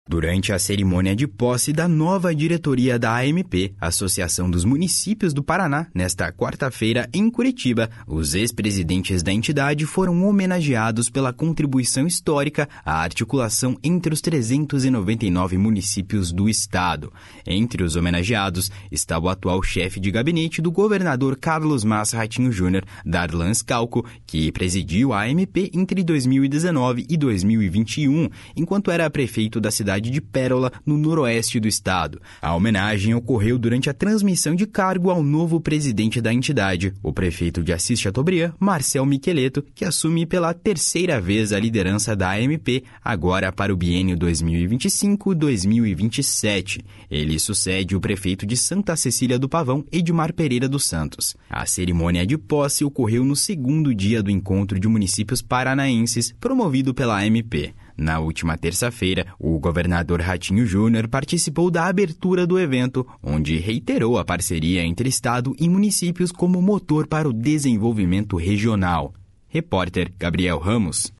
Durante a cerimônia de posse da nova diretoria da AMP, Associação dos Municípios do Paraná, nesta quarta-feira em Curitiba, os ex-presidentes da entidade foram homenageados pela contribuição histórica à articulação entre os 399 municípios do estado. Entre os homenageados está o atual chefe de gabinete do governador Carlos Massa Ratinho Júnior, Darlan Scalco, que presidiu a AMP entre 2019 e 2021, enquanto era prefeito da cidade de Pérola, no noroeste do estado. A homenagem ocorreu durante a transmissão de cargo ao novo presidente da entidade, o prefeito de Assis Chateaubriand, Marcel Micheleto, que assume pela terceira vez a liderança da AMP, agora para o biênio 2025-2027. Ele sucede o prefeito de Santa Cecília do Pavão, Edmar Pereira dos Santos. A cerimônia de posse ocorreu no segundo dia do encontro de municípios paranaenses, promovido pela AMP. Na última terça-feira, o governador Ratinho Júnior participou da abertura do evento, onde reiterou a parceria entre Estado e municípios como motor para o desenvolvimento regional. Repórter Gabriel Ramos.